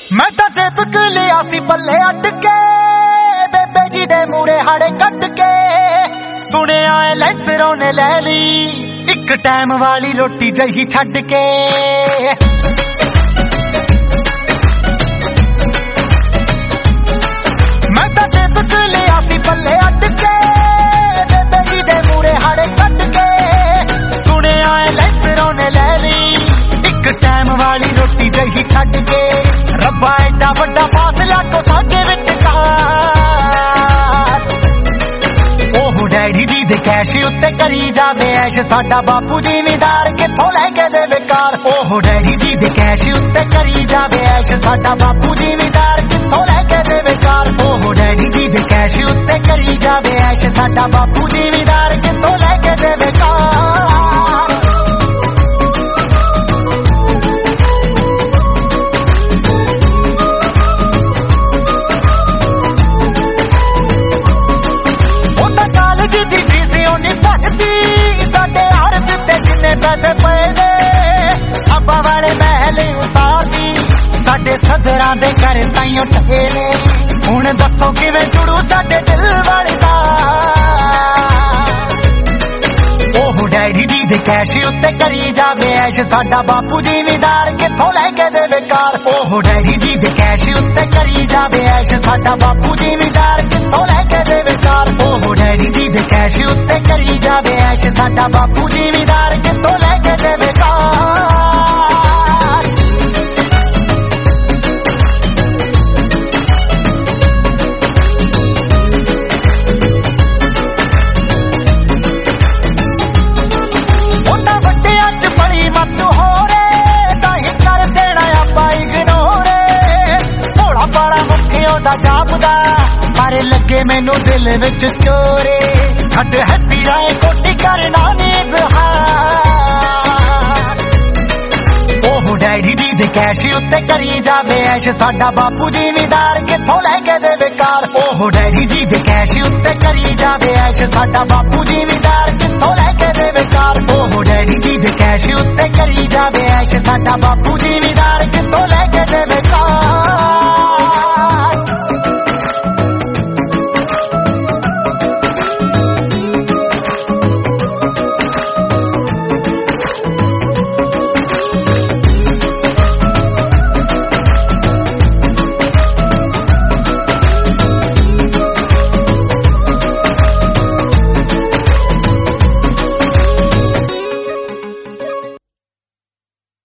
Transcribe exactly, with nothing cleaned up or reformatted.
मैं तो चेतक लिया सी पल्ले अट के बेबे जी दे मूरे हाड़े कट के सुने आए लैसरों ने ले ली एक टाइम वाली रोटी जही छड़ के। मैं तो चेतक लिया सी पल्ले अट के बेबे जी दे मूरे हाड़े कट के सुने आए लैसरों ने ले ली एक टाइम वाली रोटी जही छड़ के। रब्बा एडा वड्डा फासला तो साडे विचकार ओह डैडी जी दे कैश उत्ते करी जावे ऐश साडा बापू जिमीदार किथों लैके दे बेकार। ओह डैडी जी दे कैश उत्ते करी जावे ऐश साडा बापू जिमीदार किथों लैके दे बेकार। ओह डैडी जी दे कैश उत्ते करी जावे ऐश साडा बापू जिमीदार किथों लैके दे बेकार। अब्बा वाले महले उसादी साडे सदरां दे घर ताईं ठेले हुण दसो किवें जुड़ू साडे दिल वाली तार। ओह डैडी जी दे कैश उत्ते करी जावे ऐश साडा बापू जिमीदार किथों लैके दे बेकार। ओह डैडी जी दे कैश उत्ते करी जावे ऐश साडा बापू जिमीदार किथों लैके दे बेकार। ओह डैडी जी दे कैश उत्ते करी जावे ऐश साडा बापू जिमीदार किथों लैके दे बेकार। जापदा मारे लगे मैनू दिल विच चोरे छड्ड हैप्पी राय कोटी करना नीज हार। ओह डैडी जी दे कैश उत्ते करी जावे ऐश साडा बापू जिमीदार किथों लैके दे बेकार। ओह डैडी जी दे कैश उत्ते करी जावे ऐश साडा बापू जिमीदार किथों लैके दे बेकार। ओह डैडी जी दे कैश उत्ते करी जावे ऐश साडा बापू जिमीदार किथों लैके दे बेकार।